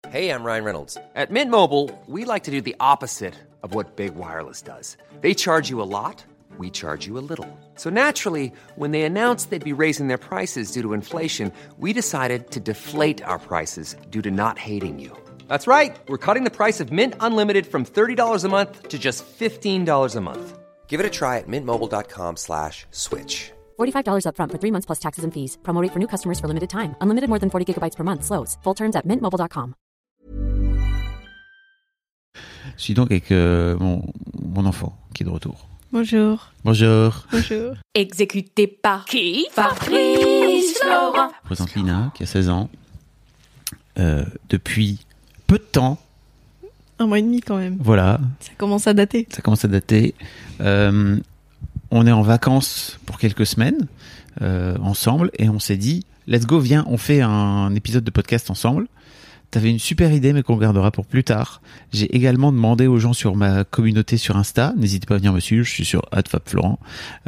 Hey, I'm Ryan Reynolds. At Mint Mobile, we like to do the opposite of what Big Wireless does. They charge you a lot, we charge you a little. So naturally, when they announced they'd be raising their prices due to inflation, we decided to deflate our prices due to not hating you. That's right. We're cutting the price of Mint Unlimited from $30 a month to just $15 a month. Give it a try at mintmobile.com/switch. $45 up front for 3 months plus taxes and fees. Promo rate for new customers for limited time. Unlimited more than 40 gigabytes per month. Slows full terms at mintmobile.com. Je suis donc avec mon enfant qui est de retour. Bonjour. Bonjour. Bonjour. Exécuté par qui? Fabrice Florent. Je présente Lina qui a 16 ans. Depuis peu de temps. 1 mois et demi quand même. Voilà. Ça commence à dater. On est en vacances pour quelques semaines ensemble et on s'est dit let's go, viens, on fait un épisode de podcast ensemble. T'avais une super idée mais qu'on gardera pour plus tard. J'ai également demandé aux gens sur ma communauté sur Insta, n'hésitez pas à venir me suivre, je suis sur @fabflorent,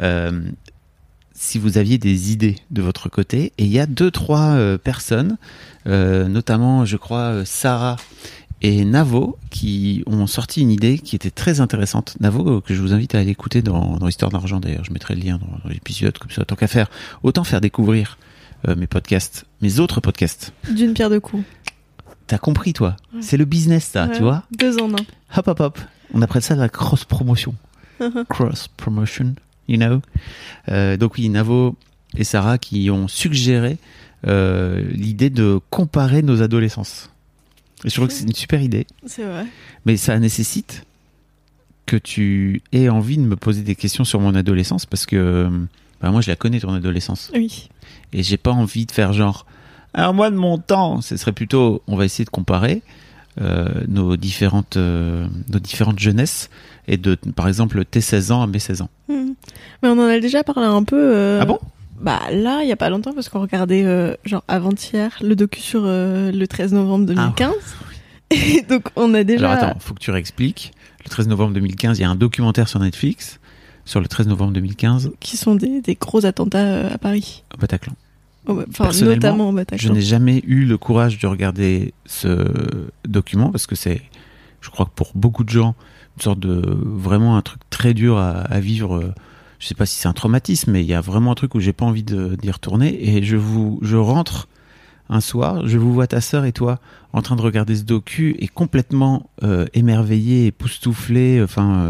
si vous aviez des idées de votre côté. Et il y a 2-3 personnes, notamment je crois Sarah et Navo, qui ont sorti une idée qui était très intéressante. Navo, que je vous invite à aller écouter dans Histoire d'argent d'ailleurs, je mettrai le lien dans l'épisode, comme ça, tant qu'à faire, autant faire découvrir mes podcasts, mes autres podcasts. D'une pierre deux coups. T'as compris, toi. Ouais. C'est le business, ça, ouais, tu vois. 2 en 1. Hop, hop, hop. On appelle ça la cross-promotion. Cross-promotion, you know. Donc oui, Navo et Sarah qui ont suggéré l'idée de comparer nos adolescences. Et je trouve que c'est une super idée. C'est vrai. Mais ça nécessite que tu aies envie de me poser des questions sur mon adolescence parce que moi, je la connais, ton adolescence. Oui. Et j'ai pas envie de faire genre... Alors moi, de mon temps, ce serait plutôt, on va essayer de comparer nos différentes jeunesses et de, par exemple, tes 16 ans à mes 16 ans. Mais on en a déjà parlé un peu. Ah bon ? Bah là, il y a pas longtemps, parce qu'on regardait, genre avant-hier, le docu sur le 13 novembre 2015. Ah, oui. Et donc, on a déjà... Alors attends, faut que tu réexpliques. Le 13 novembre 2015, il y a un documentaire sur Netflix, sur le 13 novembre 2015. Qui sont des gros attentats à Paris. Au Bataclan. Enfin, notamment au Bataclan. Je n'ai jamais eu le courage de regarder ce document parce que c'est, je crois que pour beaucoup de gens, une sorte de vraiment un truc très dur à vivre. Je sais pas si c'est un traumatisme, mais il y a vraiment un truc où j'ai pas envie d'y retourner. Et je rentre un soir, je vous vois ta sœur et toi en train de regarder ce docu et complètement émerveillé, époustouflé,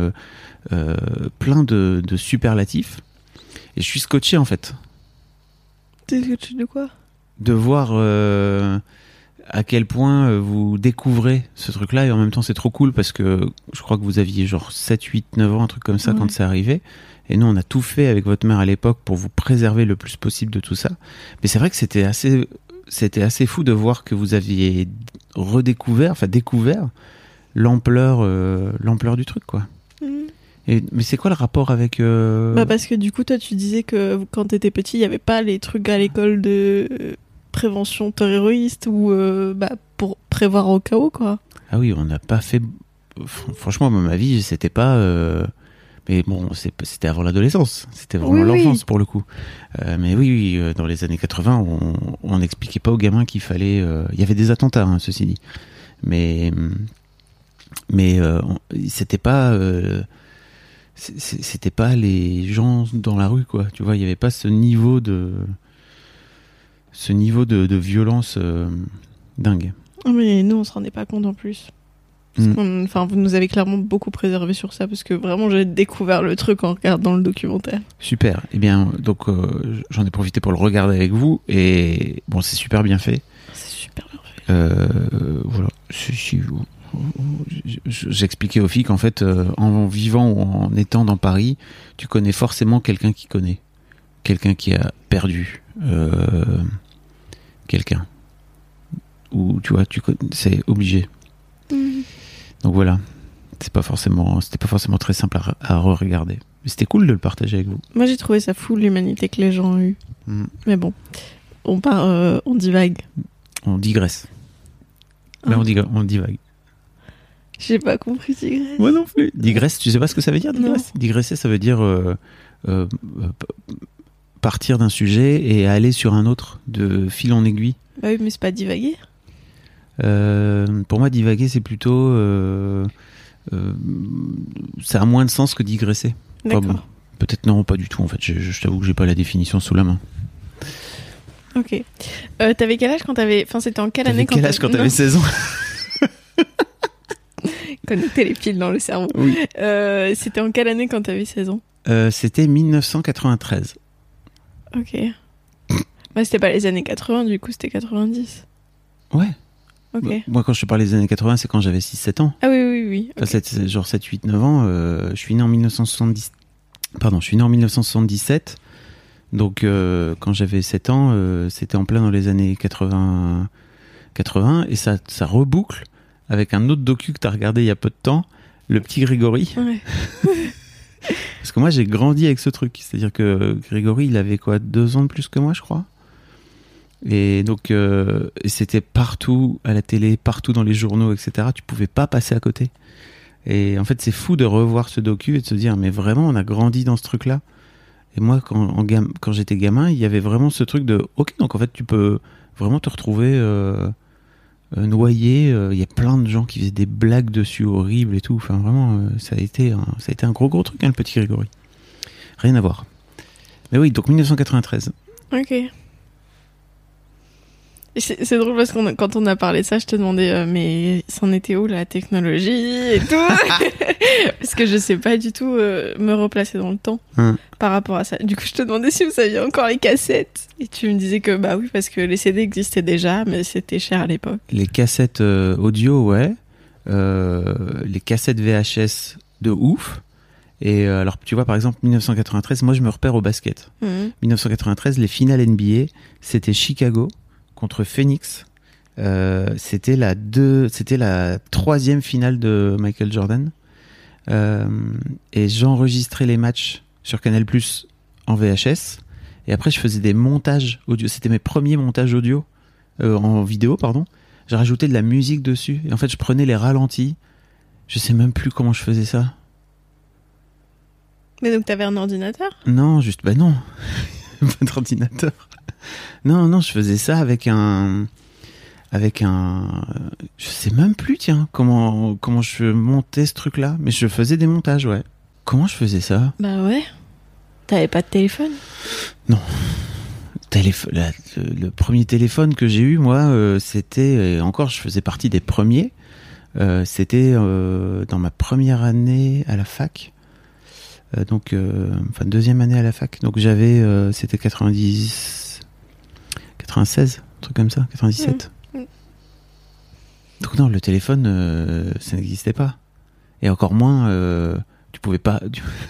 plein de superlatifs. Et je suis scotché en fait. De quoi ? De voir à quel point vous découvrez ce truc-là et en même temps c'est trop cool parce que je crois que vous aviez genre 7, 8, 9 ans, un truc comme ça quand c'est arrivé et nous on a tout fait avec votre mère à l'époque pour vous préserver le plus possible de tout ça. Mais c'est vrai que c'était assez fou de voir que vous aviez découvert l'ampleur du truc quoi. Mais c'est quoi le rapport avec... parce que du coup, toi, tu disais que quand t'étais petit, il n'y avait pas les trucs à l'école de prévention terroriste ou pour prévoir au cas où, quoi. Ah oui, on n'a pas fait... Franchement, ma vie, c'était pas... Mais bon, c'était avant l'adolescence. C'était vraiment l'enfance, pour le coup. Mais oui, dans les années 80, on n'expliquait pas aux gamins qu'il fallait... Il y avait des attentats, hein, ceci dit. Mais c'était pas... c'était pas les gens dans la rue quoi, tu vois, il y avait pas ce niveau de violence dingue. Mais nous on se rendait pas compte en plus. Vous nous avez clairement beaucoup préservé sur ça parce que vraiment j'ai découvert le truc en regardant le documentaire. Super. Et bien donc j'en ai profité pour le regarder avec vous et bon c'est super bien fait. C'est super bien fait. Voilà. J'expliquais aux filles qu'en fait, en vivant ou en étant dans Paris, tu connais forcément quelqu'un qui connaît. Quelqu'un qui a perdu quelqu'un. Ou tu vois, c'est obligé. Donc voilà. C'était pas forcément très simple à re-regarder. Mais c'était cool de le partager avec vous. Moi j'ai trouvé ça fou l'humanité que les gens ont eue. Mais bon, on divague. On digresse. Mais on divague. J'ai pas compris digresse. Moi non plus. Digresse, tu sais pas ce que ça veut dire digresse ? Digresser, ça veut dire partir d'un sujet et aller sur un autre de fil en aiguille. Bah oui, mais c'est pas divaguer. Pour moi, divaguer, c'est plutôt... ça a moins de sens que digresser. D'accord. Enfin bon, peut-être non, pas du tout en fait. Je t'avoue que j'ai pas la définition sous la main. Ok. T'avais quel âge quand t'avais... Enfin, c'était en quelle année Quel âge quand t'avais 16 ans? Connecter les fils dans le cerveau. Oui. C'était en quelle année quand t'avais 16 ans? C'était 1993. Ok. Bah, c'était pas les années 80, du coup, c'était 90. Ouais. Ok. Bah, moi, quand je te parlais des années 80, c'est quand j'avais 6-7 ans. Ah oui. Enfin, Ok. c'est genre 7, 8, 9 ans. Je suis né en 1970. Pardon, je suis né en 1977. Donc, quand j'avais 7 ans, c'était en plein dans les années 80, et ça reboucle avec un autre docu que t'as regardé il y a peu de temps, Le Petit Grégory. Ouais. Parce que moi, j'ai grandi avec ce truc. C'est-à-dire que Grégory, il avait quoi, 2 ans de plus que moi, je crois. Et donc, c'était partout à la télé, partout dans les journaux, etc. Tu pouvais pas passer à côté. Et en fait, c'est fou de revoir ce docu et de se dire, mais vraiment, on a grandi dans ce truc-là. Et moi, quand j'étais gamin, il y avait vraiment ce truc de, ok, donc en fait, tu peux vraiment te retrouver noyé. Il y a plein de gens qui faisaient des blagues dessus horribles et tout. Enfin, vraiment, ça a été un gros truc, hein, le Petit Grégory. Rien à voir. Mais oui, donc 1993. Ok. Et c'est drôle parce que quand on a parlé de ça, je te demandais mais c'en était où la technologie et tout. Parce que je sais pas du tout me replacer dans le temps par rapport à ça. Du coup, je te demandais si vous saviez encore les cassettes. Et tu me disais que bah oui, parce que les CD existaient déjà, mais c'était cher à l'époque. Les cassettes audio, ouais. Les cassettes VHS de ouf. Et alors, tu vois, par exemple, 1993, moi je me repère au basket. 1993, les finales NBA, c'était Chicago contre Phoenix. C'était la 3e finale de Michael Jordan. Et j'enregistrais les matchs sur Canal+ en VHS. Et après, je faisais des montages audio. C'était mes premiers montages audio en vidéo, pardon. J'ai rajouté de la musique dessus. Et en fait, je prenais les ralentis. Je sais même plus comment je faisais ça. Mais donc, t'avais un ordinateur ? Non, juste, bah non. Pas d'ordinateur. Non, je faisais ça avec un, je sais même plus, tiens, comment je montais ce truc-là, mais je faisais des montages, ouais. Comment je faisais ça ? Bah ouais. T'avais pas de téléphone ? Non. Le premier téléphone que j'ai eu, moi, c'était, et encore, je faisais partie des premiers, c'était dans ma première année à la fac. Donc, enfin, 2e année à la fac. Donc, j'avais, c'était 96, un truc comme ça, 97. Donc, non, le téléphone, ça n'existait pas. Et encore moins, tu pouvais pas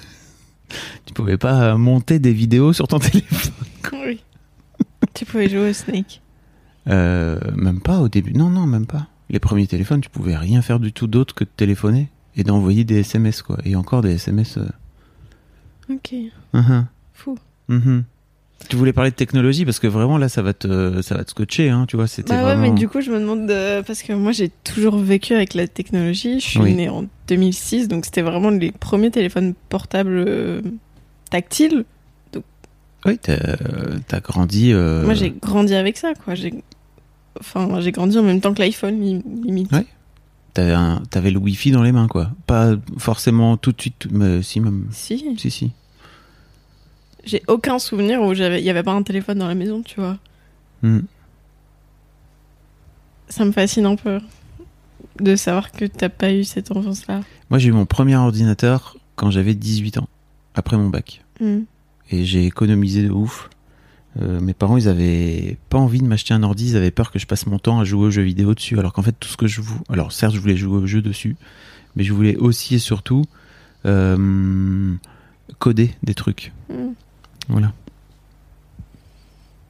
monter des vidéos sur ton téléphone. Oui. Tu pouvais jouer au Snake. Même pas au début. Non, même pas. Les premiers téléphones, tu pouvais rien faire du tout d'autre que de téléphoner et d'envoyer des SMS, quoi. Et encore des SMS. Ok. Fou. Tu voulais parler de technologie parce que vraiment là ça va te scotcher, hein, tu vois, c'était bah vraiment... ouais, mais du coup je me demande parce que moi j'ai toujours vécu avec la technologie. Je suis née en 2006, donc c'était vraiment les premiers téléphones portables tactiles. Donc... Oui, t'as grandi. Moi j'ai grandi avec ça, quoi. J'ai grandi en même temps que l'iPhone, limite. Ouais. T'avais le Wi-Fi dans les mains, quoi. Pas forcément tout de suite, mais si même. Si. J'ai aucun souvenir où il y avait pas un téléphone dans la maison, tu vois. Ça me fascine un peu de savoir que t'as pas eu cette enfance-là. Moi, j'ai eu mon premier ordinateur quand j'avais 18 ans, après mon bac. Et j'ai économisé de ouf. Mes parents, ils avaient pas envie de m'acheter un ordi, ils avaient peur que je passe mon temps à jouer aux jeux vidéo dessus, alors qu'en fait, tout ce que je voulais... Alors, certes, je voulais jouer aux jeux dessus, mais je voulais aussi et surtout coder des trucs. Voilà. Quoi ?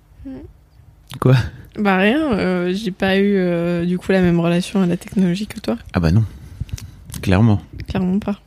Bah rien, j'ai pas eu du coup la même relation à la technologie que toi. Ah bah non, clairement. Clairement pas.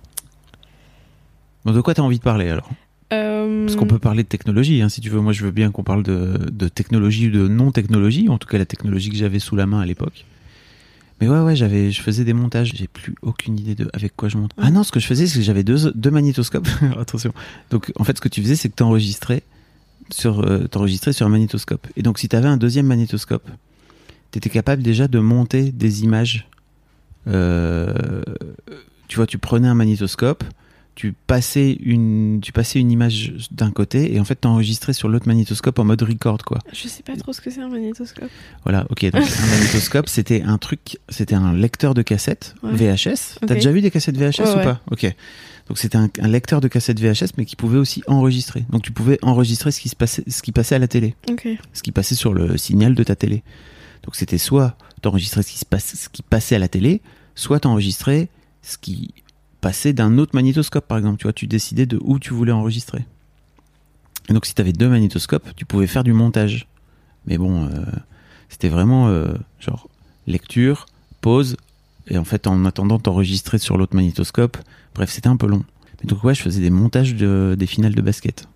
Bon, de quoi t'as envie de parler alors ? Parce qu'on peut parler de technologie, hein, si tu veux. Moi, je veux bien qu'on parle de technologie ou de non-technologie, en tout cas la technologie que j'avais sous la main à l'époque. Mais ouais, je faisais des montages. J'ai plus aucune idée de avec quoi je monte. Ah non, ce que je faisais, c'est que j'avais deux magnétoscopes. Attention. Donc, en fait, ce que tu faisais, c'est que t'enregistrais sur un magnétoscope. Et donc, si t'avais un deuxième magnétoscope, t'étais capable déjà de monter des images. Tu vois, tu prenais un magnétoscope, tu passais une image d'un côté et en fait t'enregistrais sur l'autre magnétoscope en mode record, quoi. Je sais pas trop ce que c'est un magnétoscope. Voilà, ok. Donc un magnétoscope, c'était un lecteur de cassette VHS. T'as déjà vu des cassettes VHS ou pas? Ok. Donc c'était un lecteur de cassette VHS, mais qui pouvait aussi enregistrer. Donc tu pouvais enregistrer ce qui passait à la télé, ce qui passait sur le signal de ta télé. Donc c'était soit t'enregistrais ce qui passait à la télé, soit t'enregistrais ce qui passait d'un autre magnétoscope, par exemple. Tu vois, tu décidais de où tu voulais enregistrer. Et donc si t'avais 2 magnétoscopes, tu pouvais faire du montage. Mais bon, c'était vraiment genre lecture, pause, et en fait en attendant t'enregistrer sur l'autre magnétoscope. Bref, c'était un peu long. Mais donc ouais, je faisais des montages des finales de basket.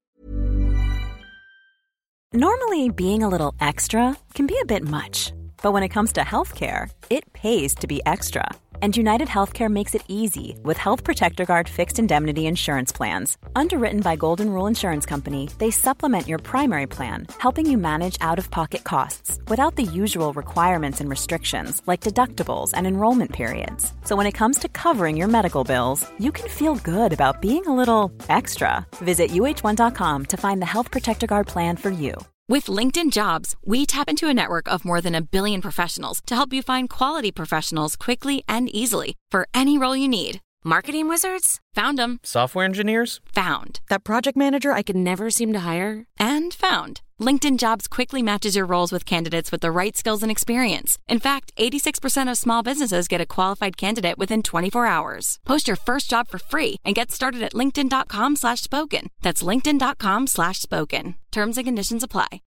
Normally, being a little extra can be a bit much. But when it comes to healthcare, it pays to be extra. And United Healthcare makes it easy with Health Protector Guard fixed indemnity insurance plans. Underwritten by Golden Rule Insurance Company, they supplement your primary plan, helping you manage out-of-pocket costs without the usual requirements and restrictions like deductibles and enrollment periods. So when it comes to covering your medical bills, you can feel good about being a little extra. Visit uh1.com to find the Health Protector Guard plan for you. With LinkedIn Jobs, we tap into a network of more than 1 billion professionals to help you find quality professionals quickly and easily for any role you need. Marketing wizards? Found them. Software engineers? Found. That project manager I could never seem to hire? And found. LinkedIn Jobs quickly matches your roles with candidates with the right skills and experience. In fact, 86% of small businesses get a qualified candidate within 24 hours. Post your first job for free and get started at linkedin.com/spoken. That's linkedin.com/spoken. Terms and conditions apply.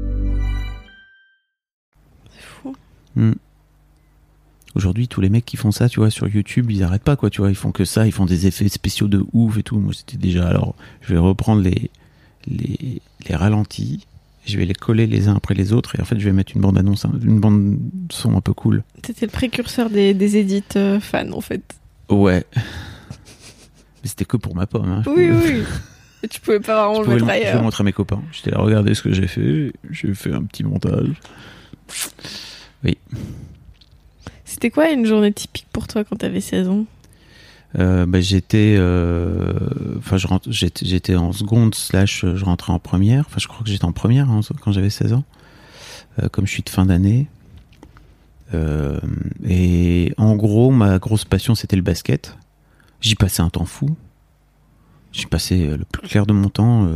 C'est fou. Aujourd'hui, tous les mecs qui font ça, tu vois, sur YouTube, ils arrêtent pas, quoi, tu vois, ils font que ça, ils font des effets spéciaux de ouf et tout. Moi, c'était déjà, alors, je vais reprendre les ralentis, je vais les coller les uns après les autres, et en fait, je vais mettre une bande-annonce, une bande-son un peu cool. T'étais le précurseur des édits fans, en fait. Ouais. Mais c'était que pour ma pomme, hein. Oui. Et tu pouvais pas vraiment le mettre ailleurs. Je vais montrer à mes copains. J'étais là, regardez ce que j'ai fait un petit montage. Oui. C'était quoi une journée typique pour toi quand t'avais 16 ans? J'étais en seconde / je rentrais en première. Enfin, je crois que j'étais en première quand j'avais 16 ans. Comme je suis de fin d'année. Et en gros, ma grosse passion, c'était le basket. J'y passais un temps fou. J'y passais le plus clair de mon temps.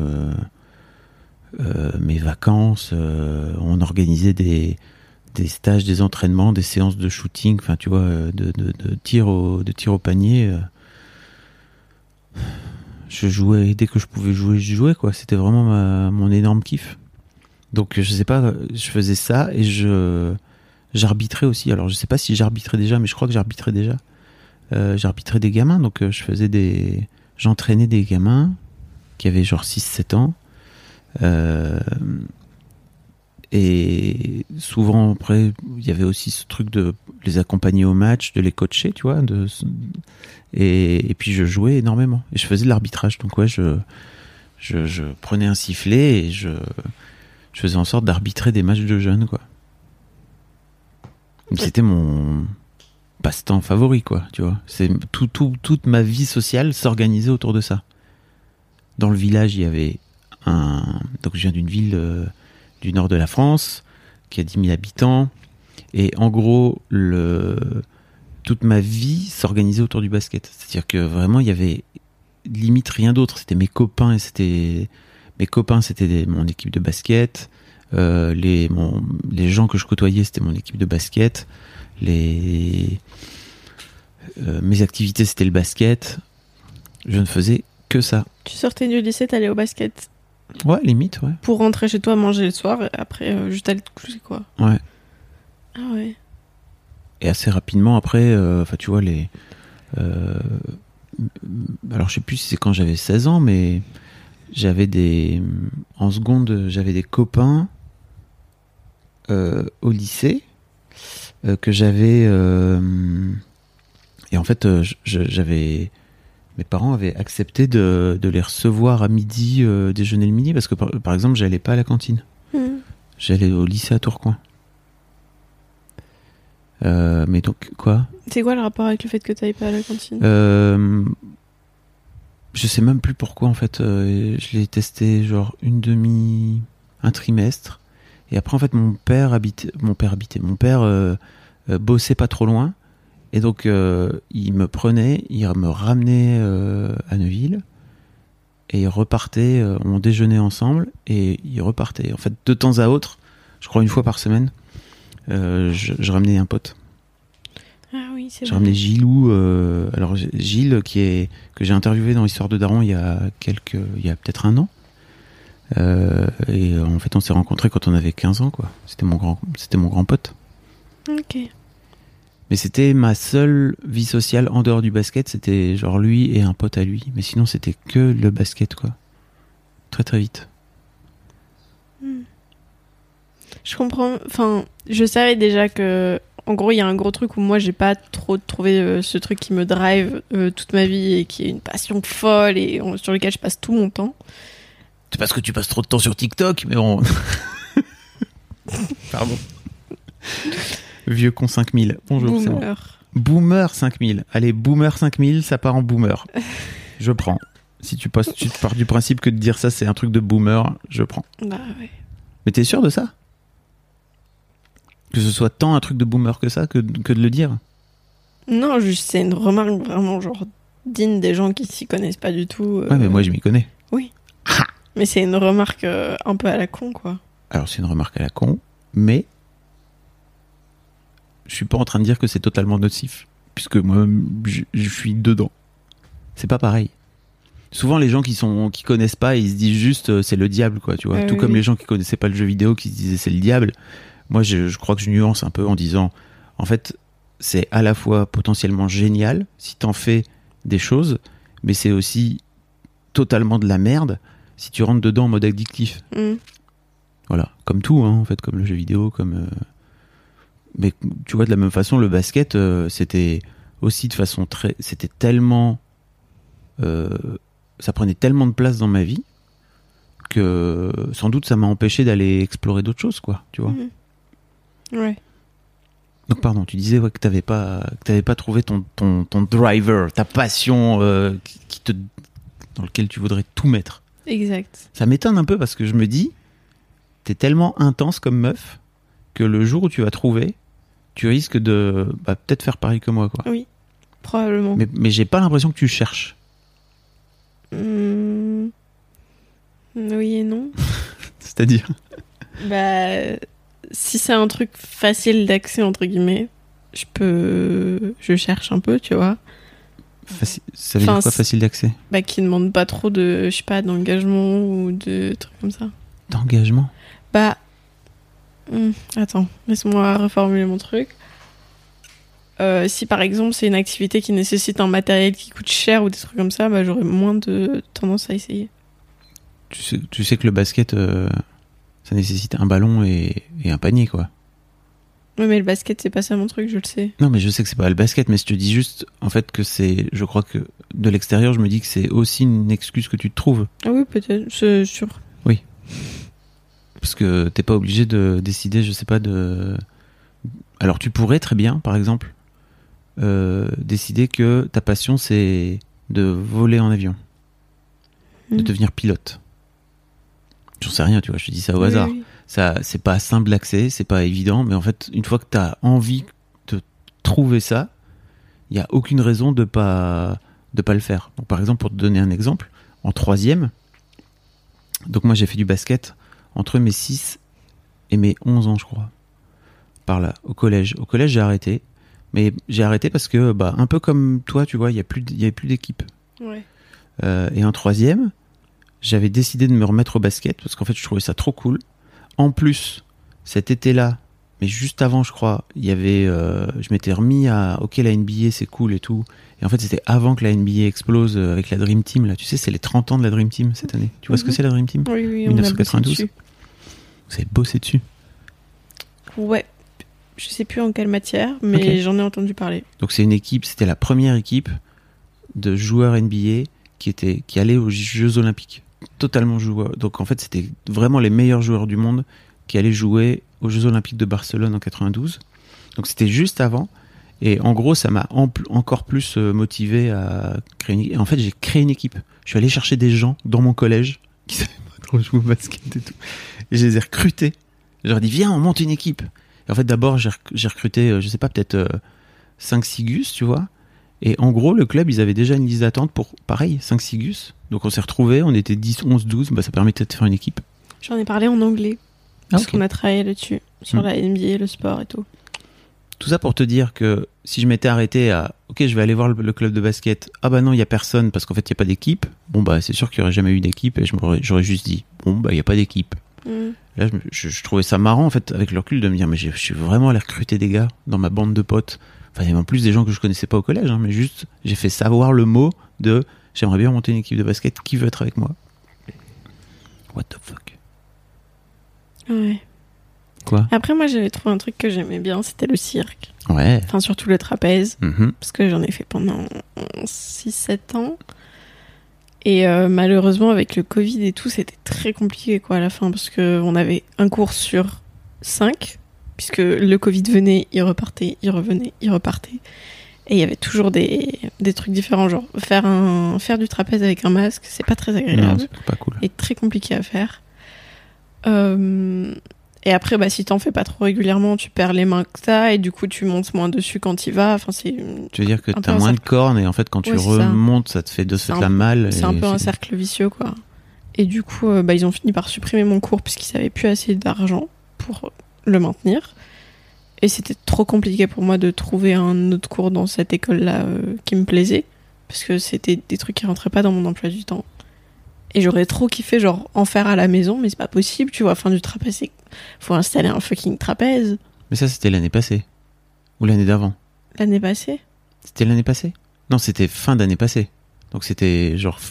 Mes vacances, on organisait des stages, des entraînements, des séances de shooting, enfin tu vois, de tir au panier. Je jouais dès que je pouvais jouer, je jouais, quoi. C'était vraiment mon énorme kiff. Donc je sais pas, je faisais ça et j'arbitrais aussi. Alors je sais pas si j'arbitrais déjà, mais je crois que j'arbitrais déjà. J'arbitrais des gamins, donc j'entraînais des gamins qui avaient genre 6-7 ans. Et souvent après il y avait aussi ce truc de les accompagner au match, de les coacher, tu vois, et puis je jouais énormément et je faisais de l'arbitrage. Donc ouais, je prenais un sifflet et je faisais en sorte d'arbitrer des matchs de jeunes, quoi. C'était mon passe-temps favori, quoi, tu vois. C'est toute ma vie sociale s'organisait autour de ça. Dans le village, il y avait donc je viens d'une ville du nord de la France, qui a 10 000 habitants, et en gros, toute ma vie s'organisait autour du basket. C'est-à-dire que vraiment, il y avait limite rien d'autre. C'était mes copains, et c'était mon équipe de basket. Les gens que je côtoyais, c'était mon équipe de basket. Mes activités, c'était le basket. Je ne faisais que ça. Tu sortais du lycée, t'allais au basket? Ouais, limite, ouais. Pour rentrer chez toi, manger le soir, et après, juste aller te coucher, quoi. Ouais. Ah ouais. Et assez rapidement, après, tu vois, alors, je sais plus si c'est quand j'avais 16 ans, mais en seconde, j'avais des copains au lycée que j'avais... et en fait, mes parents avaient accepté de les recevoir à midi, déjeuner le midi, parce que par exemple, j'allais pas à la cantine. J'allais au lycée à Tourcoing. Mais donc, quoi ? C'est quoi le rapport avec le fait que t'ailles pas à la cantine ? Je sais même plus pourquoi, en fait. Je l'ai testé genre un trimestre. Et après, en fait, mon père bossait pas trop loin. Et donc, il me ramenait à Neuville. Et il repartait, on déjeunait ensemble. Et il repartait. En fait, de temps à autre, je crois une fois par semaine, je ramenais un pote. Ah oui, c'est J'ai vrai. ramené Gilou. Alors Gilles, que j'ai interviewé dans l'histoire de Daron il y a peut-être un an. Et en fait, on s'est rencontrés quand on avait 15 ans, quoi. C'était mon grand pote. Ok. Mais c'était ma seule vie sociale en dehors du basket. C'était genre lui et un pote à lui. Mais sinon, c'était que le basket, quoi. Très très vite. Je comprends. Enfin, je savais déjà que, en gros, il y a un gros truc où moi, j'ai pas trop trouvé ce truc qui me drive toute ma vie et qui est une passion folle et sur lequel je passe tout mon temps. C'est parce que tu passes trop de temps sur TikTok, mais bon. Pardon. Vieux con 5000. Bonjour, c'est bon. Boomer 5000. Allez, Boomer 5000, ça part en boomer. Je prends. Si tu pars du principe que de dire ça, c'est un truc de boomer, je prends. Bah ouais. Mais t'es sûr de ça ? Que ce soit tant un truc de boomer que ça, que de le dire ? Non, juste c'est une remarque vraiment genre digne des gens qui s'y connaissent pas du tout. Ouais, mais moi je m'y connais. Oui. Mais c'est une remarque un peu à la con, quoi. Alors c'est une remarque à la con, mais je suis pas en train de dire que c'est totalement nocif, puisque moi je suis dedans. C'est pas pareil. Souvent les gens qui connaissent pas, ils se disent juste c'est le diable, quoi, tu vois. Tout comme les gens qui connaissaient pas le jeu vidéo, qui se disaient c'est le diable. Moi je crois que je nuance un peu en disant en fait c'est à la fois potentiellement génial si t'en fais des choses, mais c'est aussi totalement de la merde si tu rentres dedans en mode addictif. Voilà, comme tout, hein, en fait, comme le jeu vidéo, comme. Mais tu vois, de la même façon, le basket, c'était aussi de façon très. C'était tellement. Ça prenait tellement de place dans ma vie que sans doute ça m'a empêché d'aller explorer d'autres choses, quoi, tu vois. Ouais. Donc, pardon, tu disais que t'avais pas trouvé ton driver, ta passion dans lequel tu voudrais tout mettre. Exact. Ça m'étonne un peu parce que je me dis, t'es tellement intense comme meuf que le jour où tu vas trouver, tu risques de peut-être faire pareil que moi, quoi. Oui, probablement. Mais j'ai pas l'impression que tu cherches. Oui et non. C'est-à-dire ? Si c'est un truc facile d'accès, entre guillemets, je cherche un peu, tu vois. Ça veut dire quoi, facile d'accès ? Qui ne demande pas trop de, je sais pas, d'engagement ou de trucs comme ça. D'engagement ? Attends, laisse-moi reformuler mon truc. Si par exemple c'est une activité qui nécessite un matériel qui coûte cher ou des trucs comme ça, j'aurais moins de tendance à essayer. Tu sais que le basket, ça nécessite un ballon et un panier, quoi. Oui, mais le basket, c'est pas ça mon truc, je le sais. Non, mais je sais que c'est pas le basket, mais je te dis juste, en fait, que c'est... Je crois que de l'extérieur, je me dis que c'est aussi une excuse que tu te trouves. Ah oui, peut-être, c'est sûr. Oui. Parce que t'es pas obligé de décider, je sais pas, de... Alors, tu pourrais très bien, par exemple, décider que ta passion, c'est de voler en avion. De devenir pilote. J'en sais rien, tu vois, je te dis ça au hasard. Oui. Ça, c'est pas simple d'accès, c'est pas évident, mais en fait, une fois que t'as envie de trouver ça, il y a aucune raison de pas le faire. Donc, par exemple, pour te donner un exemple, en 3e, donc moi j'ai fait du basket entre mes 6 et mes 11 ans, je crois, par là, au collège. Au collège, j'ai arrêté, mais j'ai arrêté parce que, un peu comme toi, tu vois, il y avait plus d'équipe. Ouais. Et en 3e, j'avais décidé de me remettre au basket parce qu'en fait, je trouvais ça trop cool. En plus, cet été-là, mais juste avant, je crois, il y avait, je m'étais remis à, ok, la NBA, c'est cool et tout. Et en fait, c'était avant que la NBA explose avec la Dream Team. Là, tu sais, c'est les 30 ans de la Dream Team cette année. Tu vois ce que c'est la Dream Team ? Oui, 1992. Vous avez bossé dessus ? Ouais. Je sais plus en quelle matière, mais Okay. J'en ai entendu parler. Donc c'est une équipe, c'était la première équipe de joueurs NBA qui allait aux Jeux Olympiques. Totalement joueurs. Donc en fait, c'était vraiment les meilleurs joueurs du monde qui allaient jouer aux Jeux Olympiques de Barcelone en 92. Donc c'était juste avant. Et en gros, ça m'a encore plus motivé à créer une équipe. Et en fait, j'ai créé une équipe. Je suis allé chercher des gens dans mon collège qui savaient pas trop jouer au basket et tout. Et je les ai recrutés. Je leur ai dit, viens, on monte une équipe. Et en fait, d'abord, j'ai recruté, je sais pas, peut-être 5-6 gus, tu vois. Et en gros, le club, ils avaient déjà une liste d'attente pour, pareil, 5-6 gus. Donc on s'est retrouvés, on était 10, 11, 12. Bah, ça permettait de faire une équipe. J'en ai parlé en anglais. Parce ok. qu'on a travaillé là-dessus. Sur la NBA, le sport et tout. Tout ça pour te dire que si je m'étais arrêté à ok, je vais aller voir le club de basket, ah bah non, il y a personne parce qu'en fait il y a pas d'équipe. Bon bah c'est sûr qu'il y aurait jamais eu d'équipe et j'aurais juste dit bon bah il y a pas d'équipe. Là je trouvais ça marrant en fait avec le recul de me dire mais je suis vraiment allé recruter des gars dans ma bande de potes. Enfin il y avait en plus des gens que je connaissais pas au collège, mais juste j'ai fait savoir le mot de j'aimerais bien monter une équipe de basket, qui veut être avec moi? What the fuck? Ouais. Quoi? Après, moi, j'avais trouvé un truc que j'aimais bien, c'était le cirque. Ouais. Enfin, surtout le trapèze. Mm-hmm. Parce que j'en ai fait pendant 6-7 ans. Et malheureusement, avec le Covid et tout, c'était très compliqué, quoi, à la fin. Parce qu'on avait un cours sur 5. Puisque le Covid venait, il repartait, il revenait, il repartait. Et il y avait toujours des trucs différents. Genre, faire du trapèze avec un masque, c'est pas très agréable. Non, c'est pas cool. Et très compliqué à faire. Et après, bah, si t'en fais pas trop régulièrement, tu perds les mains que t'as et du coup, tu montes moins dessus quand t'y vas. Enfin, c'est Tu veux dire que un t'as peu moins un de cornes et en fait, quand tu Ouais, c'est ça. remontes, ça te fait de C'est la mal. C'est et un peu un cercle vicieux, quoi. Et du coup, bah, ils ont fini par supprimer mon cours puisqu'ils avaient plus assez d'argent pour le maintenir. Et c'était trop compliqué pour moi de trouver un autre cours dans cette école-là qui me plaisait. Parce que c'était des trucs qui rentraient pas dans mon emploi du temps. Et j'aurais trop kiffé, genre, en faire à la maison, mais c'est pas possible, tu vois. Enfin, du trapèze, c'est... Faut installer un fucking trapèze. Mais ça, c'était l'année passée. Ou l'année d'avant. L'année passée? C'était l'année passée? Non, c'était fin d'année passée. Donc c'était genre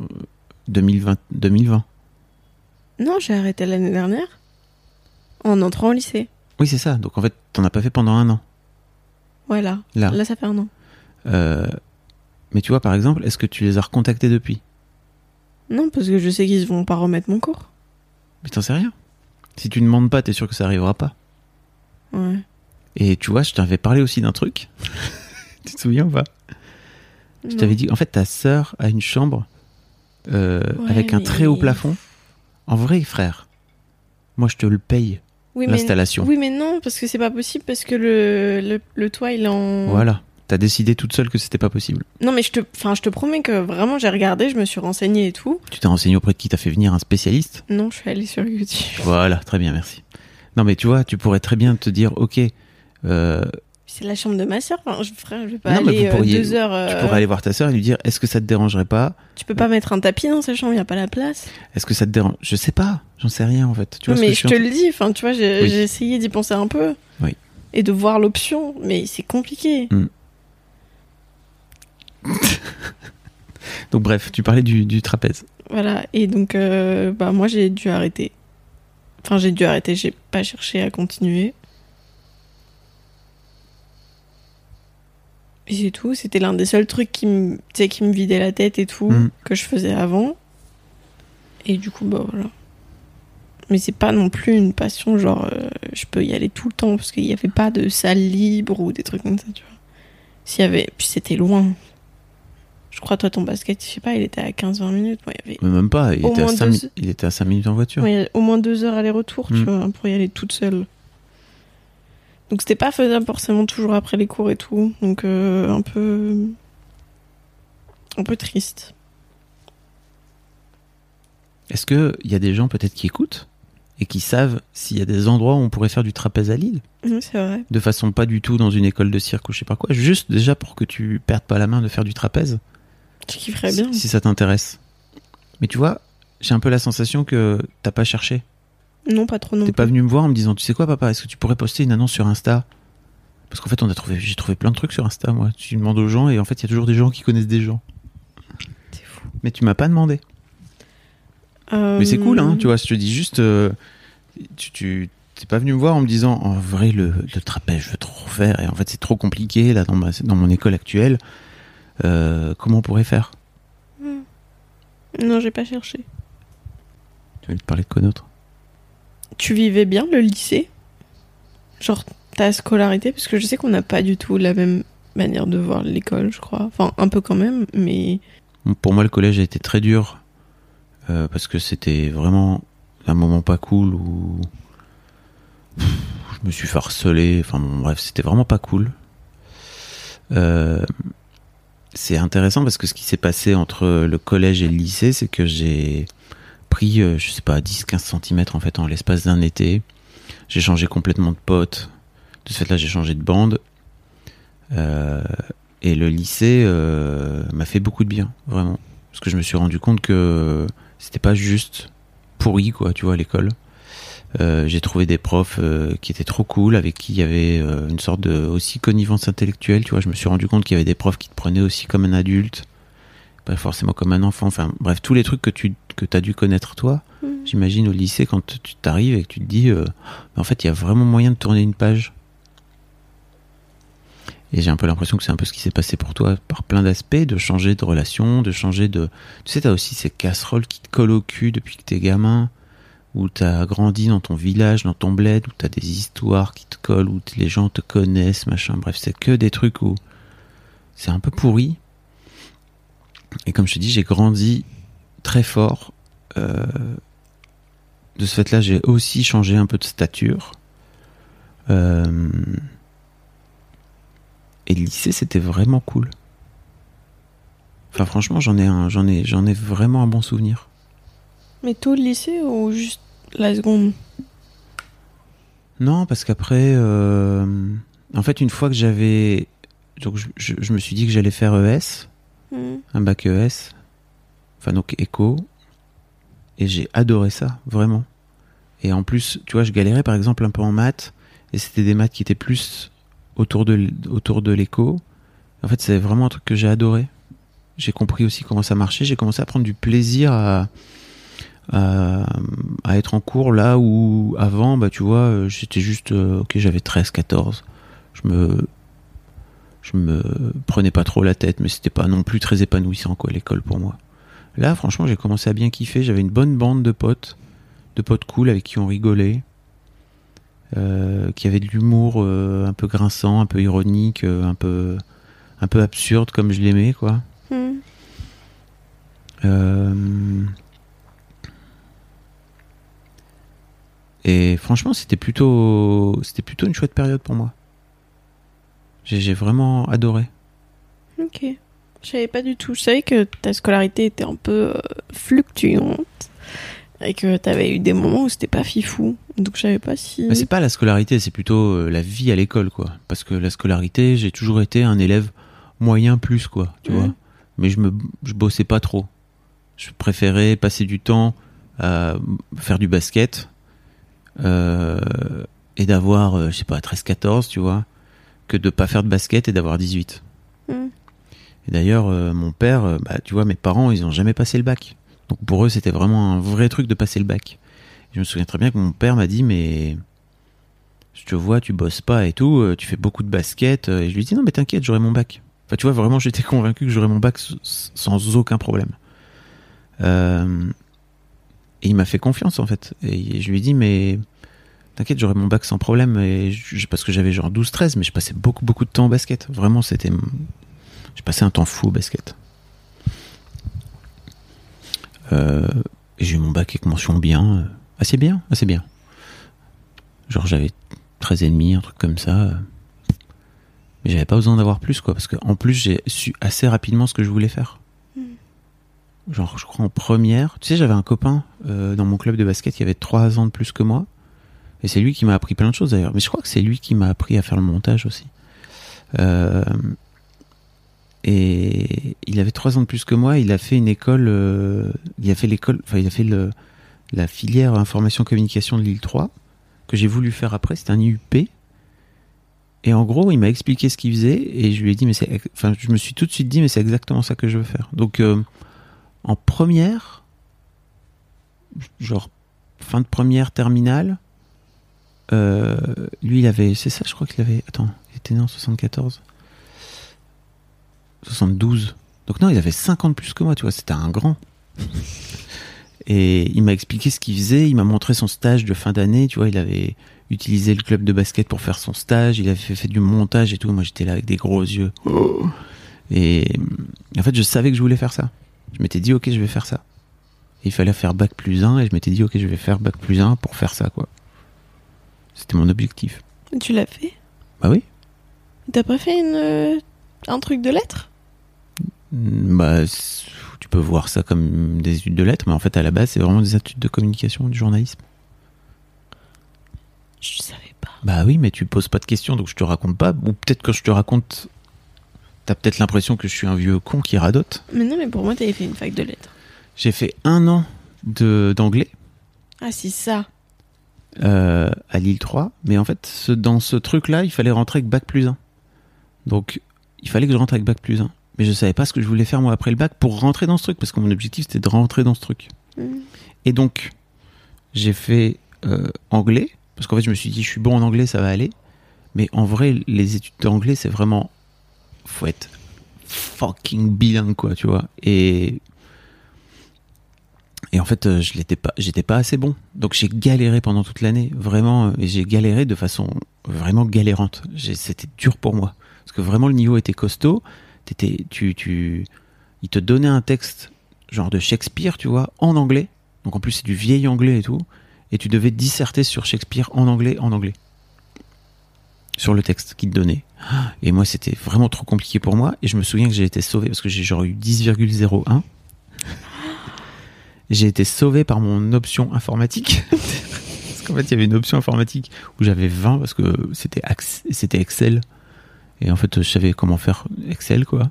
2020. Non, j'ai arrêté l'année dernière. En entrant au lycée. Oui, c'est ça. Donc en fait, t'en as pas fait pendant 1 an. Voilà. Là. Là, ça fait 1 an. Mais tu vois, par exemple, est-ce que tu les as recontactés depuis? Non, parce que je sais qu'ils vont pas remettre mon cours. Mais t'en sais rien. Si tu ne demandes pas, t'es sûr que ça arrivera pas. Ouais. Et tu vois, je t'avais parlé aussi d'un truc. Tu te souviens ou pas? Je t'avais dit, en fait, ta sœur a une chambre avec un très haut plafond. En vrai, frère, moi, je te le paye, l'installation. Oui, mais non, parce que c'est pas possible, parce que le toit, il est en... Voilà. T'as décidé toute seule que c'était pas possible. Non, mais je te promets que vraiment, j'ai regardé, je me suis renseignée et tout. Tu t'es renseigné auprès de qui? T'as fait venir un spécialiste? Non, je suis allée sur YouTube. Voilà, très bien, merci. Non, mais tu vois, tu pourrais très bien te dire, ok... C'est la chambre de ma sœur, enfin, je vais pas Non, mais aller vous pourriez- 2 heures... Tu pourrais aller voir ta sœur et lui dire, est-ce que ça te dérangerait pas? Tu peux pas mettre un tapis dans sa chambre, il y a pas la place. Est-ce que ça te dérange? Je sais pas, j'en sais rien en fait. Tu vois Non, ce mais que je te le dis, enfin, tu vois, j'ai Oui. j'ai essayé d'y penser un peu. Oui. Et de voir l'option, mais c'est compliqué. Donc bref, tu parlais du trapèze. Voilà, et donc, bah, moi, j'ai dû arrêter. Enfin, j'ai pas cherché à continuer. Et c'est tout, c'était l'un des seuls trucs qui me vidait la tête et tout, que je faisais avant. Et du coup, bah voilà. Mais c'est pas non plus une passion, genre, je peux y aller tout le temps, parce qu'il y avait pas de salle libre ou des trucs comme ça, tu vois. S'il y avait... Puis c'était loin. Je crois, toi, ton basket, je sais pas, il était à 15-20 minutes. Moi, il y avait Mais même pas, il Au était, à moins 5 2 il était à 5 minutes en voiture. ouais, au moins 2 heures aller-retour, tu vois, pour y aller toute seule. Donc c'était pas faisable forcément toujours après les cours et tout. Donc un peu triste. Est-ce qu'il y a des gens peut-être qui écoutent et qui savent s'il y a des endroits où on pourrait faire du trapèze à Lille? Oui, c'est vrai. De façon pas du tout dans une école de cirque ou je sais pas quoi. Juste déjà pour que tu perdes pas la main de faire du trapèze. Je kifferais bien. Si ça t'intéresse. Mais tu vois, j'ai un peu la sensation que t'as pas cherché. Non, pas trop non T'es plus. pas venu me voir en me disant, tu sais quoi papa, est-ce que tu pourrais poster une annonce sur Insta? Parce qu'en fait j'ai trouvé plein de trucs sur Insta moi. Tu demandes aux gens et en fait il y a toujours des gens qui connaissent des gens. C'est fou. Mais tu m'as pas demandé. Mais c'est cool hein, tu vois, je te dis juste tu t'es pas venu me voir en me disant en vrai le trapèze je veux trop faire et en fait c'est trop compliqué là dans mon école actuelle. Comment on pourrait faire? Non, j'ai pas cherché. Tu veux te parler de quoi d'autre? Tu vivais bien le lycée? Genre ta scolarité, parce que je sais qu'on n'a pas du tout la même manière de voir l'école, je crois. Enfin, un peu quand même, mais... Pour moi, le collège a été très dur parce que c'était vraiment un moment pas cool où je me suis fait harceler. Enfin bon, bref, c'était vraiment pas cool. C'est intéressant parce que ce qui s'est passé entre le collège et le lycée, c'est que j'ai pris, je sais pas, 10-15 cm en fait en l'espace d'un été. J'ai changé complètement de pote. De ce fait-là, j'ai changé de bande. Et le lycée m'a fait beaucoup de bien, vraiment. Parce que je me suis rendu compte que c'était pas juste pourri, quoi, tu vois, à l'école. J'ai trouvé des profs qui étaient trop cool, avec qui il y avait une sorte de aussi connivence intellectuelle, tu vois. Je me suis rendu compte qu'il y avait des profs qui te prenaient aussi comme un adulte, pas forcément comme un enfant. Enfin, bref, tous les trucs que t'as dû connaître toi. J'imagine au lycée quand tu t'arrives et que tu te dis, en fait, il y a vraiment moyen de tourner une page. Et j'ai un peu l'impression que c'est un peu ce qui s'est passé pour toi par plein d'aspects, de changer de relation, de changer de... Tu sais, t'as aussi ces casseroles qui te collent au cul depuis que t'es gamin, où t'as grandi dans ton village, dans ton bled, où t'as des histoires qui te collent, où les gens te connaissent, machin. Bref, c'est que des trucs où c'est un peu pourri. Et comme je te dis, j'ai grandi très fort. De ce fait-là, j'ai aussi changé un peu de stature. Et le lycée, c'était vraiment cool. Enfin, franchement, j'en ai vraiment un bon souvenir. Mais tout le lycée ou juste la seconde? Non, parce qu'après, en fait, une fois que j'avais, donc je me suis dit que j'allais faire ES, un bac ES, enfin donc éco, et j'ai adoré ça, vraiment. Et en plus, tu vois, je galérais par exemple un peu en maths, et c'était des maths qui étaient plus autour de l'éco. En fait, c'est vraiment un truc que j'ai adoré. J'ai compris aussi comment ça marchait. J'ai commencé à prendre du plaisir à être en cours là où avant, bah tu vois, j'étais juste ok, j'avais 13-14. Je me prenais pas trop la tête, mais c'était pas non plus très épanouissant quoi l'école pour moi. Là, franchement, j'ai commencé à bien kiffer. J'avais une bonne bande de potes cool avec qui on rigolait. Qui avait de l'humour un peu grinçant, un peu ironique, un peu absurde comme je l'aimais quoi. Et franchement c'était plutôt une chouette période pour moi. J'ai vraiment adoré. Ok, je savais pas du tout. Je savais que ta scolarité était un peu fluctuante et que t'avais eu des moments où c'était pas fifou. Donc je savais pas si... Mais c'est pas la scolarité, c'est plutôt la vie à l'école, quoi. Parce que la scolarité, j'ai toujours été un élève moyen plus, quoi, tu vois. Mais je bossais pas trop. Je préférais passer du temps à faire du basket et d'avoir, je sais pas, 13-14, tu vois, que de pas faire de basket et d'avoir 18. Et d'ailleurs, mon père, bah, tu vois, mes parents, ils ont jamais passé le bac. Donc pour eux, c'était vraiment un vrai truc de passer le bac. Je me souviens très bien que mon père m'a dit, mais je te vois, tu bosses pas et tout, tu fais beaucoup de basket. Et je lui ai dit, non mais t'inquiète, j'aurai mon bac. Enfin tu vois, vraiment j'étais convaincu que j'aurais mon bac sans aucun problème. Et il m'a fait confiance en fait. Et je lui ai dit, mais t'inquiète, j'aurai mon bac sans problème. Et parce que j'avais genre 12-13, mais je passais beaucoup de temps au basket. Vraiment, j'ai passé un temps fou au basket. Et j'ai eu mon bac avec mention bien. Assez bien. Genre j'avais 13,5, un truc comme ça. Mais j'avais pas besoin d'avoir plus, quoi. Parce qu'en plus, j'ai su assez rapidement ce que je voulais faire. Genre, je crois en première. Tu sais, j'avais un copain dans mon club de basket qui avait 3 ans de plus que moi. Et c'est lui qui m'a appris plein de choses d'ailleurs. Mais je crois que c'est lui qui m'a appris à faire le montage aussi. Et il avait 3 ans de plus que moi. Il a fait une école. Il a fait la filière information communication de Lille 3 que j'ai voulu faire après. C'était un IUP. Et en gros, il m'a expliqué ce qu'il faisait et je lui ai dit, je me suis tout de suite dit, mais c'est exactement ça que je veux faire. Donc, en première, genre fin de première, terminale, lui, il avait, c'est ça, je crois qu'il avait, il était né en 74, 72. Donc non, il avait 50 plus que moi, tu vois, c'était un grand. Et il m'a expliqué ce qu'il faisait, il m'a montré son stage de fin d'année, tu vois, il avait utilisé le club de basket pour faire son stage, il avait fait du montage et tout. Moi, j'étais là avec des gros yeux. Et en fait, je savais que je voulais faire ça. Je m'étais dit, ok, je vais faire ça. Et il fallait faire bac+1 et je m'étais dit, ok, je vais faire bac+1 pour faire ça, quoi. C'était mon objectif. Tu l'as fait ? Bah oui. T'as pas fait un truc de lettres ? Bah, tu peux voir ça comme des études de lettres, mais en fait, à la base, c'est vraiment des études de communication, du journalisme. Je savais pas. Bah oui, mais tu poses pas de questions, donc je te raconte pas. Ou peut-être quand je te raconte, t'as peut-être l'impression que je suis un vieux con qui radote. Mais non, mais pour moi, t'avais fait une fac de lettres. J'ai fait 1 an d'anglais. Ah, c'est ça. À Lille 3. Mais en fait, dans ce truc-là, il fallait rentrer avec bac+1. Donc, il fallait que je rentre avec bac+1. Mais je savais pas ce que je voulais faire moi après le bac pour rentrer dans ce truc, parce que mon objectif c'était de rentrer dans ce truc. Et donc j'ai fait anglais, parce qu'en fait je me suis dit je suis bon en anglais, ça va aller. Mais en vrai les études d'anglais c'est vraiment, faut être fucking bilingue quoi, tu vois. Et en fait j'étais pas assez bon, donc j'ai galéré pendant toute l'année vraiment, et j'ai galéré de façon vraiment galérante. C'était dur pour moi parce que vraiment le niveau était costaud. Il te donnait un texte genre de Shakespeare, tu vois, en anglais. Donc en plus c'est du vieil anglais et tout. Et tu devais disserter sur Shakespeare en anglais. Sur le texte qu'il te donnait. Et moi c'était vraiment trop compliqué pour moi. Et je me souviens que j'ai été sauvé parce que j'ai genre eu 10,01. J'ai été sauvé par mon option informatique. Parce qu'en fait il y avait une option informatique où j'avais 20 parce que c'était Excel. Et en fait, je savais comment faire Excel, quoi.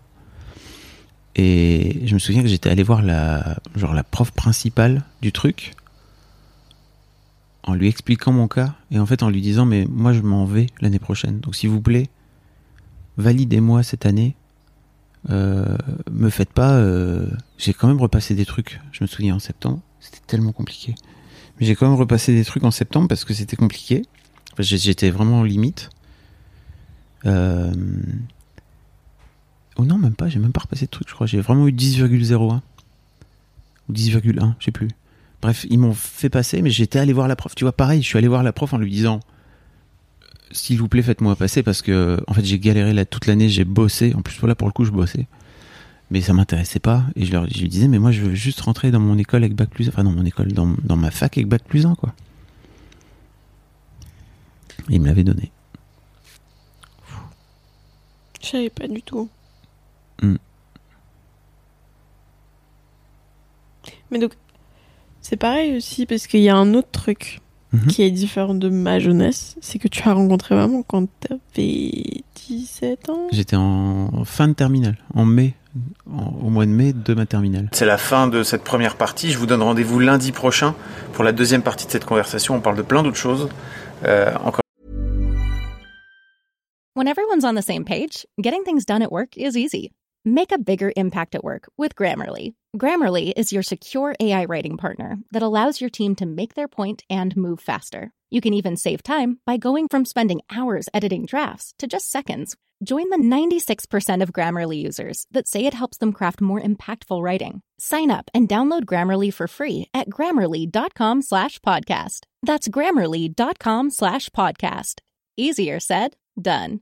Et je me souviens que j'étais allé voir la prof principale du truc en lui expliquant mon cas et en fait en lui disant mais moi je m'en vais l'année prochaine. Donc s'il vous plaît, validez-moi cette année. Me faites pas... J'ai quand même repassé des trucs, je me souviens, en septembre. C'était tellement compliqué. Mais j'ai quand même repassé des trucs en septembre parce que c'était compliqué. Enfin, j'étais vraiment limite. Oh non, même pas, j'ai même pas repassé de trucs, je crois. J'ai vraiment eu 10,01 ou 10,1, je sais plus. Bref, ils m'ont fait passer, mais j'étais allé voir la prof. Tu vois, pareil, je suis allé voir la prof en lui disant s'il vous plaît, faites-moi passer parce que en fait, j'ai galéré là toute l'année, j'ai bossé. En plus, voilà, pour le coup, je bossais. Mais ça m'intéressait pas. Et je lui disais, mais moi, je veux juste rentrer dans mon école avec bac+1. Enfin, dans mon école, dans ma fac avec bac+1, quoi. Et il me l'avait donné. Je savais pas du tout. Mais donc, c'est pareil aussi, parce qu'il y a un autre truc qui est différent de ma jeunesse, c'est que tu as rencontré maman quand t'avais 17 ans. J'étais en fin de terminale, en mai, au mois de mai de ma terminale. C'est la fin de cette première partie, je vous donne rendez-vous lundi prochain pour la deuxième partie de cette conversation, on parle de plein d'autres choses. Encore. When everyone's on the same page, getting things done at work is easy. Make a bigger impact at work with Grammarly. Grammarly is your secure AI writing partner that allows your team to make their point and move faster. You can even save time by going from spending hours editing drafts to just seconds. Join the 96% of Grammarly users that say it helps them craft more impactful writing. Sign up and download Grammarly for free at grammarly.com/podcast. That's grammarly.com/podcast. Easier said, done.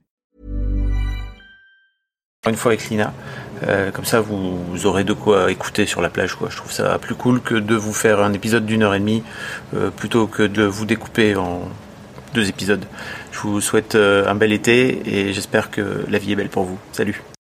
Une fois avec Lina, comme ça vous aurez de quoi écouter sur la plage, quoi. Je trouve ça plus cool que de vous faire un épisode d'1h30 plutôt que de vous découper en 2 épisodes. Je vous souhaite un bel été et j'espère que la vie est belle pour vous. Salut!